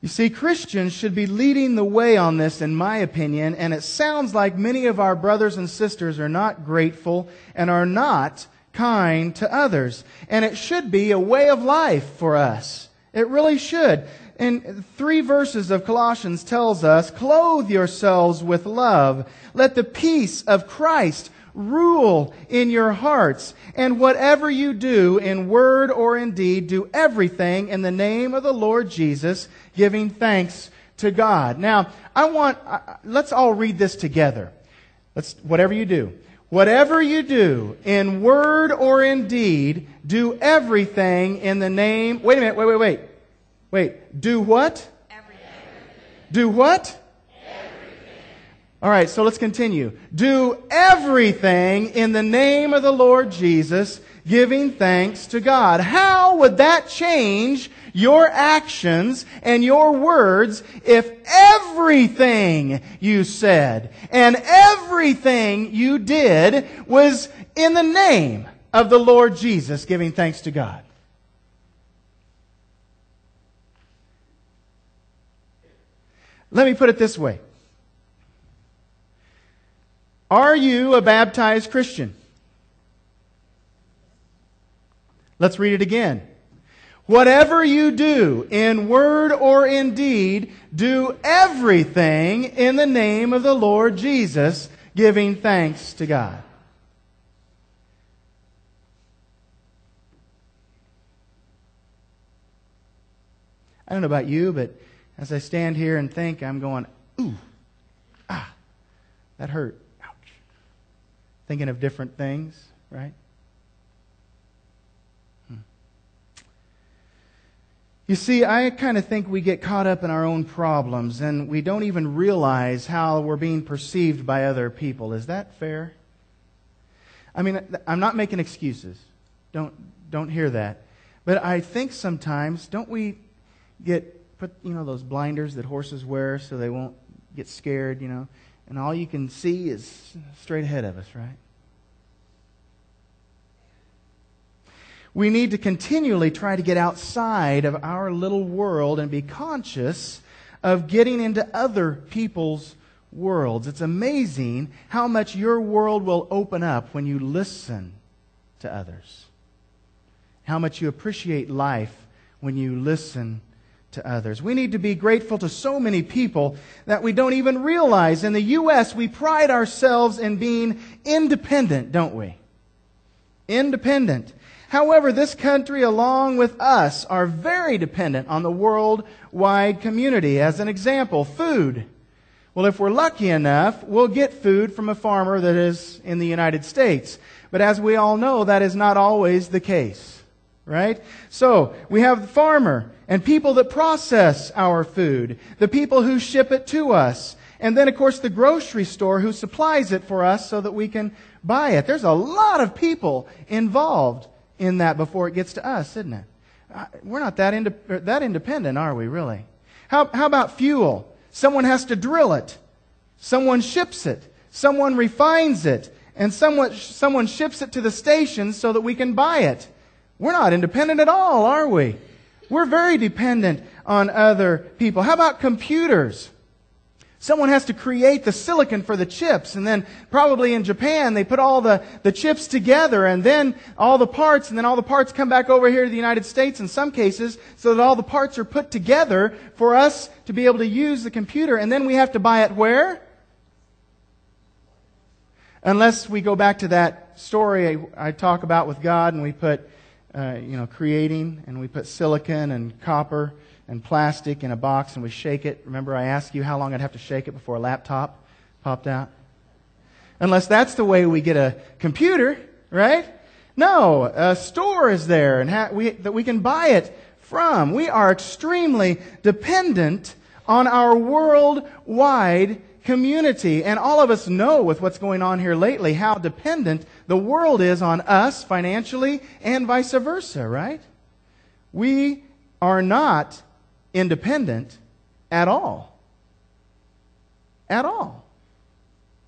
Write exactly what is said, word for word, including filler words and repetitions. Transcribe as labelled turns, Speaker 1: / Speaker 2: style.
Speaker 1: You see, Christians should be leading the way on this, in my opinion, and it sounds like many of our brothers and sisters are not grateful and are not kind to others. And it should be a way of life for us. It really should. And three verses of Colossians tells us, clothe yourselves with love. Let the peace of Christ rule in your hearts. And whatever you do in word or in deed, do everything in the name of the Lord Jesus, giving thanks to God. Now, I want, uh, let's all read this together. Let's, whatever you do. Whatever you do in word or in deed, do everything in the name, wait a minute, wait, wait, wait. Wait, do what?
Speaker 2: Everything.
Speaker 1: Do what?
Speaker 2: Everything.
Speaker 1: All right, so let's continue. Do everything in the name of the Lord Jesus, giving thanks to God. How would that change your actions and your words if everything you said and everything you did was in the name of the Lord Jesus, giving thanks to God? Let me put it this way. Are you a baptized Christian? Let's read it again. Whatever you do, in word or in deed, do everything in the name of the Lord Jesus, giving thanks to God. I don't know about you, but as I stand here and think, I'm going, ooh, ah, that hurt. Ouch. Thinking of different things, right? Hmm. You see, I kind of think we get caught up in our own problems and we don't even realize how we're being perceived by other people. Is that fair? I mean, I'm not making excuses. Don't, don't hear that. But I think sometimes, don't we get put, you know, those blinders that horses wear so they won't get scared, you know, and all you can see is straight ahead of us, right? We need to continually try to get outside of our little world and be conscious of getting into other people's worlds. It's amazing how much your world will open up when you listen to others. How much you appreciate life when you listen to others. We need to be grateful to so many people that we don't even realize. In the U S, we pride ourselves in being independent, don't we? Independent. However, this country, along with us, are very dependent on the worldwide community. As an example, food. Well, if we're lucky enough, we'll get food from a farmer that is in the United States. But as we all know, that is not always the case. Right? So, we have the farmer and people that process our food, the people who ship it to us, and then, of course, the grocery store who supplies it for us so that we can buy it. There's a lot of people involved in that before it gets to us, isn't it? We're not that ind- that independent, are we, really? How, how about fuel? Someone has to drill it. Someone ships it. Someone refines it. And someone, someone ships it to the station so that we can buy it. We're not independent at all, are we? We're very dependent on other people. How about computers? Someone has to create the silicon for the chips, and then probably in Japan they put all the, the chips together, and then all the parts, and then all the parts come back over here to the United States in some cases, so that all the parts are put together for us to be able to use the computer, and then we have to buy it where? Unless we go back to that story I, I talk about with God, and we put Uh, you know, creating, and we put silicon and copper and plastic in a box and we shake it. Remember I asked you how long I'd have to shake it before a laptop popped out? Unless that's the way we get a computer, right? No, a store is there and ha- we, that we can buy it from. We are extremely dependent on our worldwide community. And all of us know with what's going on here lately how dependent the world is on us financially and vice versa, right? We are not independent at all. At all.